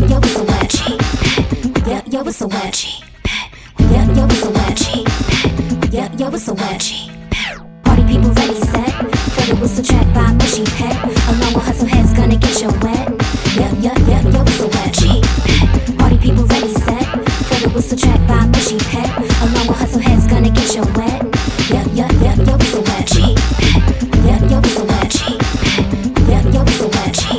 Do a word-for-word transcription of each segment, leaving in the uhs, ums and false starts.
yo, it's a wet G. Yeah, yo, it's a wet G. Yeah, yo, it's a wet G. Yeah, yo, it's a wet G. Party people ready, set. Thought it was a track by Mushy Pet. Along with hustle heads gonna get you wet. Yeah, yeah, yeah, yo, it's a wet G. Party people ready, set. Thought it was a track by Mushy Pet. Along with hustle heads gonna get you wet. Yeah, yeah, yeah, yo, it's a wet G. Yeah, yo, it's a wet G. Yeah, yo, it's a wet G.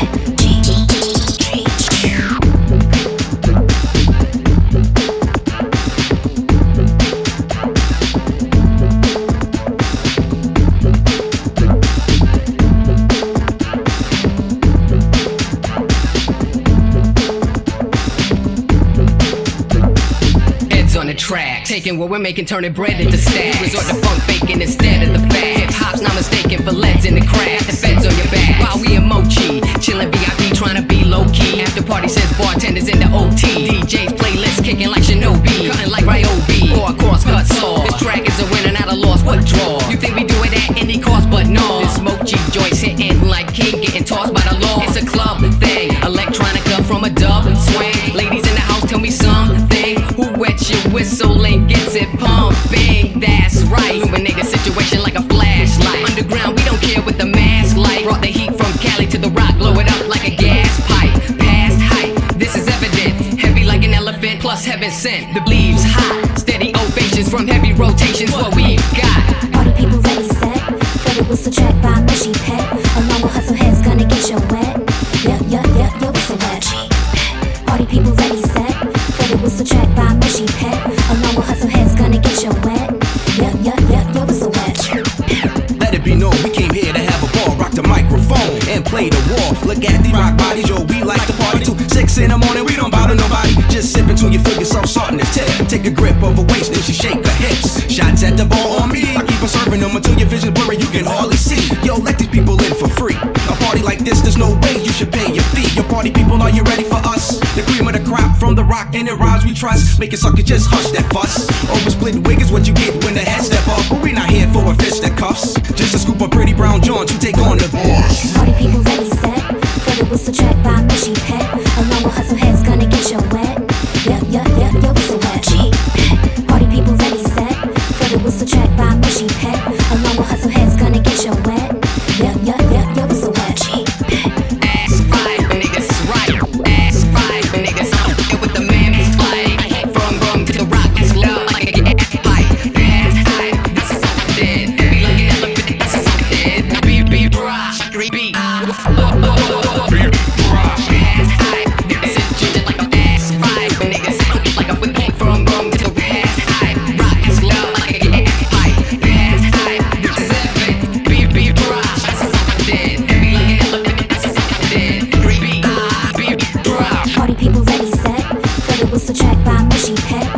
On the track, taking what we're making, turning bread into stacks. Resort to funk faking instead of the fact. Hip hop's not mistaken for leads in the craft. The feds on your back while we in Mochi, chillin' V I P, trying to be low key. After party says bartenders in the O T. D Js playlist kicking like Shinobi, cutting like Ryobi or a crosscut saw. This track is a winner, not a loss. What draw? You think we do it at any cost, but no. This Mochi joints hitting like King, getting tossed by the law. It's a club thing, electronica from a dub swing. Ladies in the house, tell me something. Who wets your whistle and gets it pumping? That's right. Illuminate the situation like a flashlight. Underground, we don't care with the mask light. Brought the heat from Cali to the rock, blow it up like a gas pipe. Past height, this is evident. Heavy like an elephant, plus heaven sent. The leaves hot, steady ovations from heavy rotations. What we've got. Party people ready, set. Thought it was a track by Mushy Pet. Along with hustle heads gonna get you wet. Yeah, yeah, yeah, yo, it's a wet G. Party people ready, set. Thought it was a track by Mushy Pet. Along with hustle heads gonna get you wet. Yeah, yeah, yeah, yo, it's a wet G. Let it be known, we came here to have a ball, rock the microphone and play the wall. Look at the rock bodies, yo, we like to party too. Six in the morning, we don't bother nobody. Just sip until you feel yourself starting to tip. Take a grip of a waist and she shake her hips. Shots at the ball on me, I keep on serving them until your vision blurry, you can hardly see. Yo, let these people in for free. A party like this, there's no way you should pay your fee. Your party people, are you ready for us? The cream of the crop from the rock and the rhymes we trust. Make it sucker, just hush that fuss. Over split wig is what you get when the heads step up. But we not here for a fist that cuffs. Just a scoop of pretty brown John to take on the boss. Party people ready, set. Thought it was a track by Mushy Pet. Along with hustle heads gonna get you wet. Yeah, yeah, yeah, yo, it's a wet G. Party people ready, set. Thought it was a track by Mushy Pet. Along with hustle heads gonna get you wet. Yeah, yeah, yeah, yo, it's a wet G. Ass right, niggas right. Ass right, niggas out. And with the man is like from rum to the rock, it's low like a gas pipe. Ass tight, this is something. Be like an elephant, this is something. Beat, beat, rock, street beat. Beat, rock. Ass tight, this is just like a ass right, niggas out like a whip from rum to the ass tight. Rock is low like a gas pipe. Ass tight, this is everything. Beat, beat, rock, this is something. Be like an elephant, this is something. Beat, beat, rock. Party people ready, set. Thought it was a track by Mushy Pet.